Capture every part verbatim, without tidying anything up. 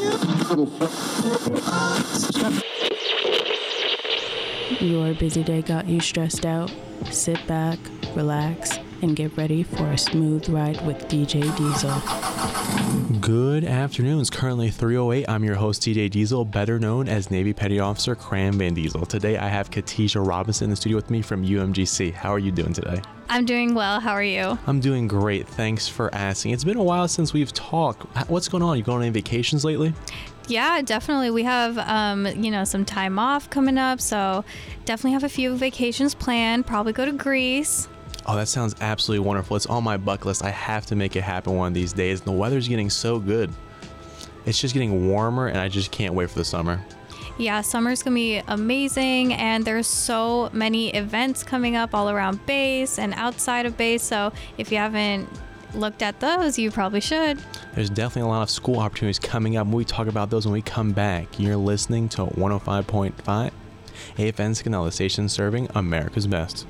Your busy day got you stressed out? Sit back, relax, and get ready for a smooth ride with D J Diesel. Good afternoon. It's currently three oh eight. I'm your host, D J Diesel, better known as Navy Petty Officer Cram Van Diesel. Today, I have Katisha Robinson in the studio with me from U M G C. How are you doing today? I'm doing well. How are you? I'm doing great. Thanks for asking. It's been a while since we've talked. What's going on? You going on any vacations lately? Yeah, definitely. We have, um, you know, some time off coming up, so definitely have a few vacations planned. Probably go to Greece. Oh, that sounds absolutely wonderful. It's on my bucket list. I have to make it happen one of these days. The weather's getting so good. It's just getting warmer, and I just can't wait for the summer. Yeah, summer's going to be amazing, and there's so many events coming up all around base and outside of base, so if you haven't looked at those, you probably should. There's definitely a lot of school opportunities coming up. We talk about those when we come back. You're listening to one oh five point five A F N Scanella, the station serving America's best.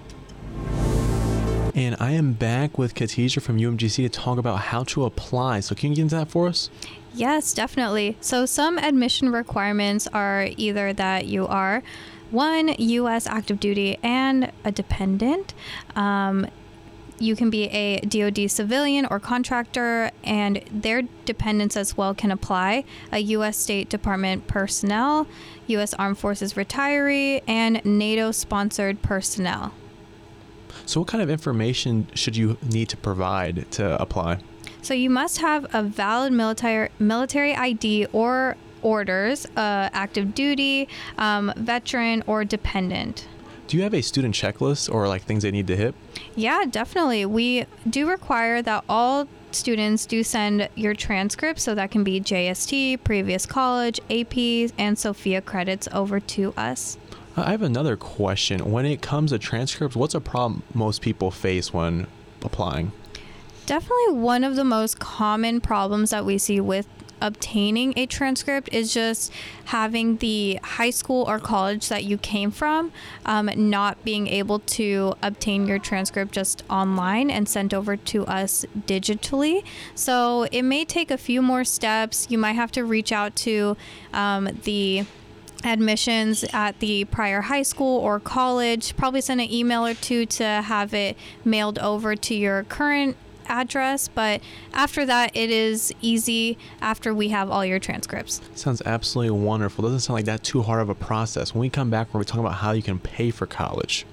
And I am back with Katisha from U M G C to talk about how to apply. So can you get into that for us? Yes, definitely. So some admission requirements are either that you are one U S active duty and a dependent. Um, you can be a D O D civilian or contractor, and their dependents as well can apply. A U S State Department personnel, U S Armed Forces retiree, and NATO-sponsored personnel. So what kind of information should you need to provide to apply? So you must have a valid military military I D or orders, uh, active duty, um, veteran, or dependent. Do you have a student checklist or like things they need to hit? Yeah, definitely. We do require that all students do send your transcripts, so that can be J S T, previous college, A Ps, and Sophia credits over to us. I have another question. When it comes to transcripts, what's a problem most people face when applying? Definitely one of the most common problems that we see with obtaining a transcript is just having the high school or college that you came from um, not being able to obtain your transcript just online and sent over to us digitally. So it may take a few more steps. You might have to reach out to um, the admissions at the prior high school or college, probably send an email or two to have it mailed over to your current address, but after that it is easy after we have all your transcripts. Sounds absolutely wonderful. Doesn't sound like that too hard of a process. When we come back, we're going to talk about how you can pay for college.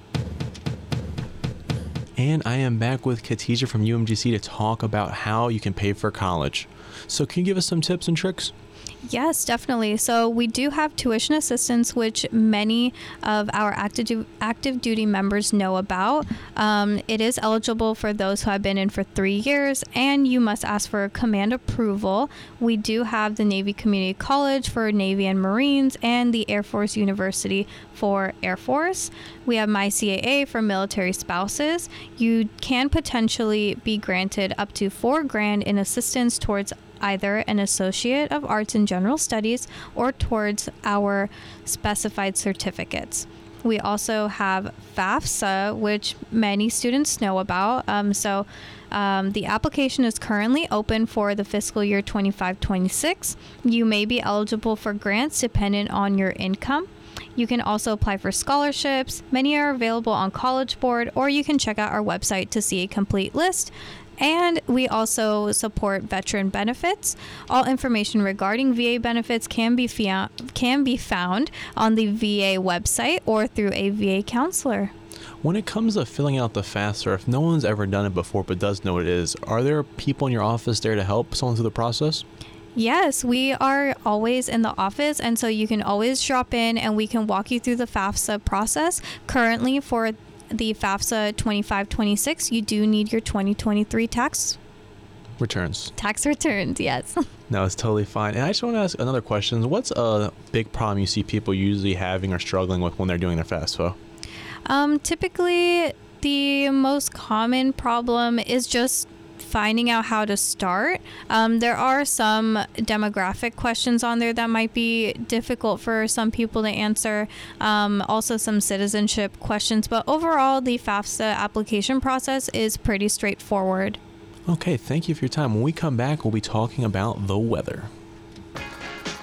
And I am back with Katisha from U M G C to talk about how you can pay for college. So can you give us some tips and tricks? Yes, definitely. So we do have tuition assistance, which many of our active active duty members know about. Um, it is eligible for those who have been in for three years, and you must ask for command approval. We do have the Navy Community College for Navy and Marines, and the Air Force University for Air Force. We have My C A A for military spouses. You can potentially be granted up to four grand in assistance towards either an Associate of Arts in General Studies or towards our specified certificates. We also have FAFSA, which many students know about. Um, so um, the application is currently open for the fiscal year twenty-five twenty-six. You may be eligible for grants dependent on your income. You can also apply for scholarships. Many are available on College Board, or you can check out our website to see a complete list. And we also support veteran benefits. All information regarding V A benefits can be fia- can be found on the V A website or through a V A counselor. When it comes to filling out the FAFSA, if no one's ever done it before but does know what it is, are there people in your office there to help someone through the process? Yes, we are always in the office, and so you can always drop in and we can walk you through the FAFSA process. Currently, for the FAFSA twenty-five twenty-six, you do need your twenty twenty-three tax returns. Tax returns, yes. No, it's totally fine. And I just want to ask another question. What's a big problem you see people usually having or struggling with when they're doing their FAFSA? Um, typically, the most common problem is just finding out how to start. Um, there are some demographic questions on there that might be difficult for some people to answer. Um, also some citizenship questions, but overall the FAFSA application process is pretty straightforward. Okay, thank you for your time. When we come back, we'll be talking about the weather.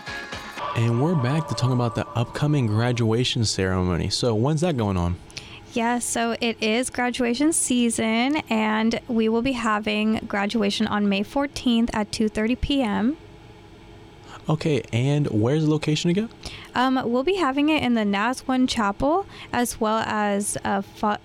And we're back to talk about the upcoming graduation ceremony. So when's that going on? Yeah, so it is graduation season, and we will be having graduation on May fourteenth at two thirty p.m. Okay, and where's the location again? Um, we'll be having it in the N A S one Chapel, as well as uh, fo-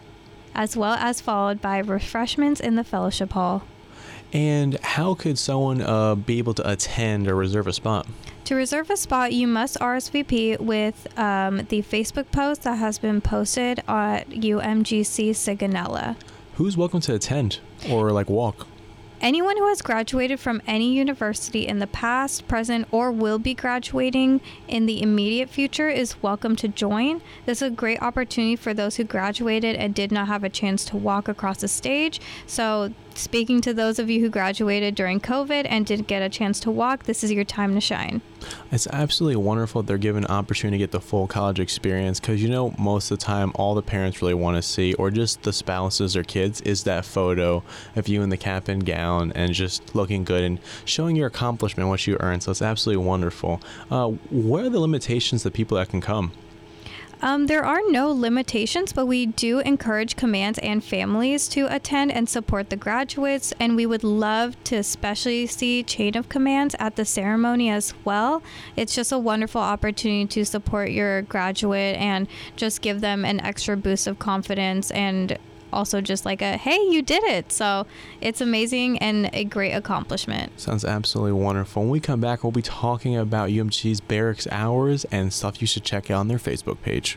as well as followed by refreshments in the Fellowship Hall. And how could someone uh, be able to attend or reserve a spot? To reserve a spot, you must R S V P with um, the Facebook post that has been posted at U M G C Sigonella. Who's welcome to attend or like walk? Anyone who has graduated from any university in the past, present, or will be graduating in the immediate future is welcome to join. This is a great opportunity for those who graduated and did not have a chance to walk across the stage. So speaking to those of you who graduated during COVID and didn't get a chance to walk, this is your time to shine. It's absolutely wonderful they're given an opportunity to get the full college experience, because you know most of the time all the parents really want to see, or just the spouses or kids, is that photo of you in the cap and gown and just looking good and showing your accomplishment, what you earned. So it's absolutely wonderful. Uh, what are the limitations to people that can come? Um, there are no limitations, but we do encourage commands and families to attend and support the graduates, and we would love to especially see Chain of Commands at the ceremony as well. It's just a wonderful opportunity to support your graduate and just give them an extra boost of confidence, and also just like a, hey, you did it. So it's amazing and a great accomplishment. Sounds absolutely wonderful. When we come back, we'll be talking about U M G C's Barracks hours and stuff you should check out on their Facebook page.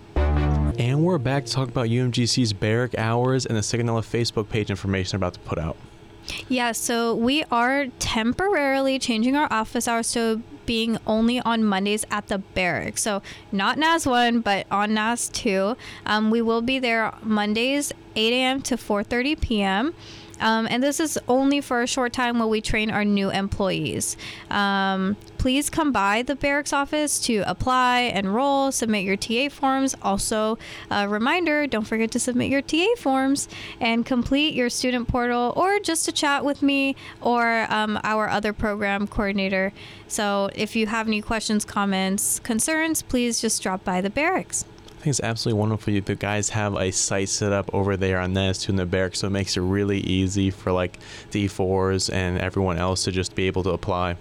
And we're back to talk about U M G C's Barrack hours and the Sigonella Facebook page information they're about to put out. Yeah, so we are temporarily changing our office hours to being only on Mondays at the Barracks. So not N A S one, but on N A S two. Um, we will be there Mondays, eight a.m. to four thirty p.m. Um, and this is only for a short time while we train our new employees. Um, please come by the Barracks office to apply, enroll, submit your T A forms. Also, a reminder, don't forget to submit your T A forms and complete your student portal, or just to chat with me or um, our other program coordinator. So if you have any questions, comments, concerns, please just drop by the Barracks. I think it's absolutely wonderful. You the guys have a site set up over there on N A S two in the Barracks, so it makes it really easy for like D fours and everyone else to just be able to apply.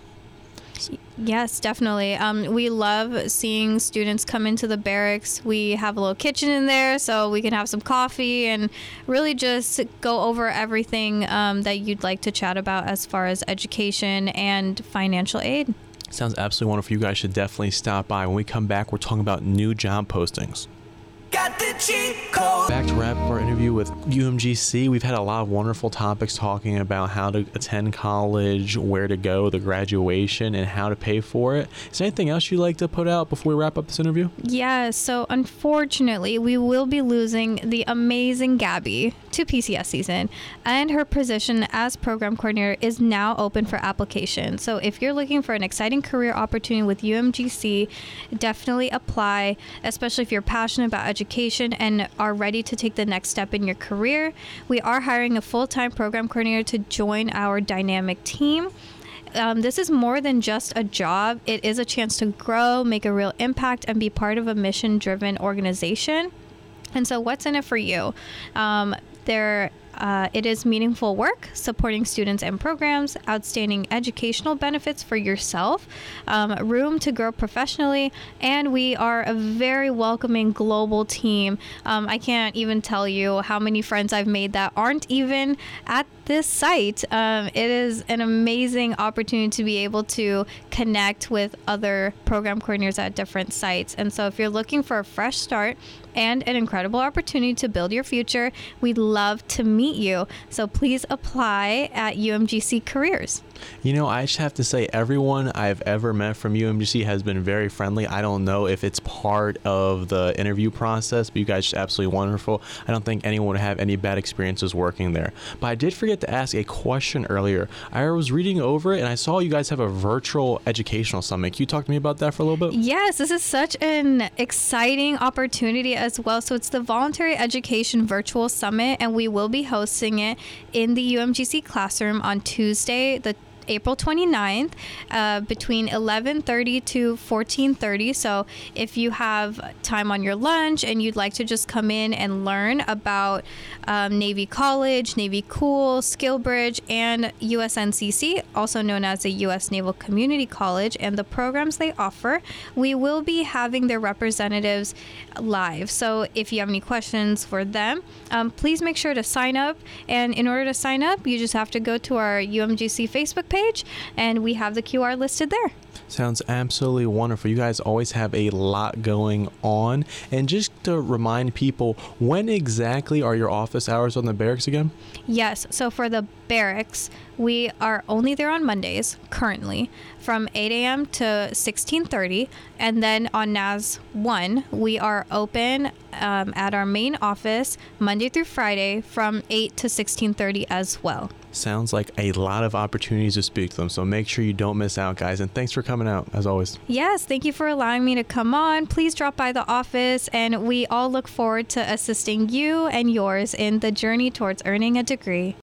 Yes, definitely. Um, we love seeing students come into the Barracks. We have a little kitchen in there, so we can have some coffee and really just go over everything um, that you'd like to chat about as far as education and financial aid. Sounds absolutely wonderful. You guys should definitely stop by. When we come back, we're talking about new job postings. Got the cheat code. Back to wrap up our interview with U M G C. We've had a lot of wonderful topics talking about how to attend college, where to go, the graduation, and how to pay for it. Is there anything else you'd like to put out before we wrap up this interview? Yeah, so unfortunately, we will be losing the amazing Gabby to P C S season, and her position as program coordinator is now open for application. So if you're looking for an exciting career opportunity with U M G C, definitely apply, especially if you're passionate about education education and are ready to take the next step in your career. We are hiring a full-time program coordinator to join our dynamic team. Um, this is more than just a job. It is a chance to grow, make a real impact, and be part of a mission-driven organization. And so what's in it for you? Um, there Uh, it is meaningful work, supporting students and programs, outstanding educational benefits for yourself, um, room to grow professionally, and we are a very welcoming global team. Um, I can't even tell you how many friends I've made that aren't even at this site. Um, it is an amazing opportunity to be able to connect with other program coordinators at different sites. And so if you're looking for a fresh start and an incredible opportunity to build your future, we'd love to meet you. So please apply at U M G C Careers. You know, I just have to say, everyone I've ever met from U M G C has been very friendly. I don't know if it's part of the interview process, but you guys are absolutely wonderful. I don't think anyone would have any bad experiences working there. But I did forget to ask a question earlier. I was reading over it and I saw you guys have a virtual educational summit. Can you talk to me about that for a little bit? Yes, this is such an exciting opportunity as well. So it's the Voluntary Education Virtual Summit, and we will be hosting it in the U M G C classroom on Tuesday, the April twenty-ninth uh, between eleven thirty to fourteen thirty. So if you have time on your lunch and you'd like to just come in and learn about um, Navy College, Navy Cool, SkillBridge, and U S N C C, also known as the U S Naval Community College, and the programs they offer, we will be having their representatives live. So if you have any questions for them, um, please make sure to sign up. And in order to sign up, you just have to go to our U M G C Facebook page, and we have the Q R listed there. Sounds absolutely wonderful. You guys always have a lot going on. And just to remind people, when exactly are your office hours on the barracks again? Yes. So for the barracks, we are only there on Mondays currently from eight a.m. to sixteen thirty. And then on N A S one, we are open um, at our main office Monday through Friday from eight to sixteen thirty as well. Sounds like a lot of opportunities to speak to them. So make sure you don't miss out, guys. And thanks for coming out, as always. Yes, thank you for allowing me to come on. Please drop by the office, and we all look forward to assisting you and yours in the journey towards earning a degree.